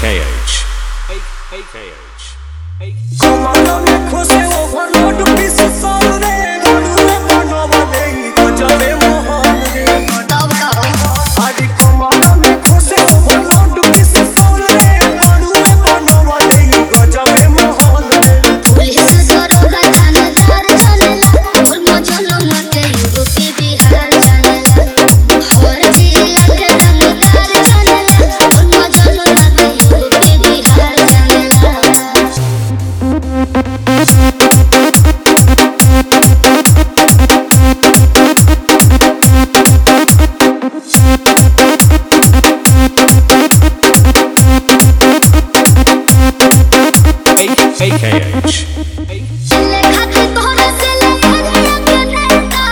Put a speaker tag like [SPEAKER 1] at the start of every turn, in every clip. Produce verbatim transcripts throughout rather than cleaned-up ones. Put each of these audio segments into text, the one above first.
[SPEAKER 1] K H. A K H.
[SPEAKER 2] Comando me khose overload piece solve gaduwe banwale gajave mohan re
[SPEAKER 3] तब कहो
[SPEAKER 2] adi comando me khose overload piece solve gaduwe banwale gajave mohan re
[SPEAKER 3] police दरोगा थानेदार चलेला और मजलो मटे UP Bihar चलेला और जिला के रंगदार चलेला और मजलो मटे यूपी बिहार चलेला
[SPEAKER 1] A K H.
[SPEAKER 3] चले खाती तोहरा से ले हरिया के नेता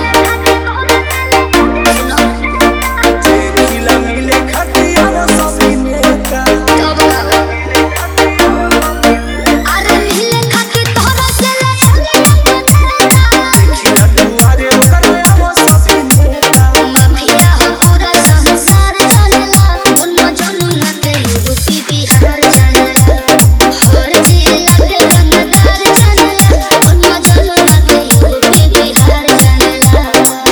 [SPEAKER 3] सुनो
[SPEAKER 2] खिला मिले खतिया सभी नेता
[SPEAKER 3] तब कहो अरे मिले खाती तोहरा से ले हरिया के नेता
[SPEAKER 2] खिला दुआरे करवा सभी नेता
[SPEAKER 3] माफिया हो पूरा संसार चलेला और मजनू नते यूपी बिहार चलेला और जिला के रंगदार चलेला और मजनू नते यूपी बिहार चलेला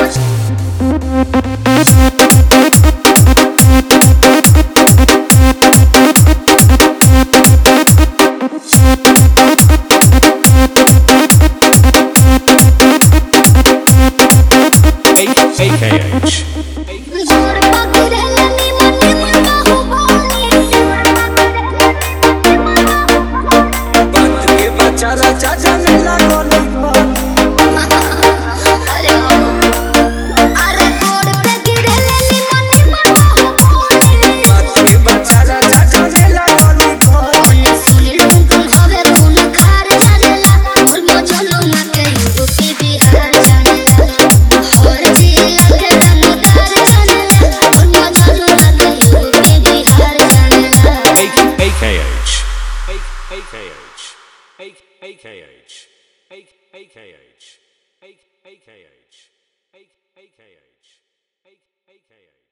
[SPEAKER 1] A K H.
[SPEAKER 3] जोर पकड़ेला निमन निमन बाहुबली
[SPEAKER 2] बात के बचारा चाचा ने लागल
[SPEAKER 3] अरे हो अरे जोर पे गिरेला निमन निमन बाहुबली
[SPEAKER 2] बात के बचारा चाचा ने लागल
[SPEAKER 3] सुनील टुनटुन हवे खून खार चलेला और मजलो मटे यूपी बिहार चलेला और जिला के रंगदार चलेला और मजलो मटे यूपी बिहार चलेला
[SPEAKER 1] A K H. A K H. A K H. A K H. A K H. A K H. A K H.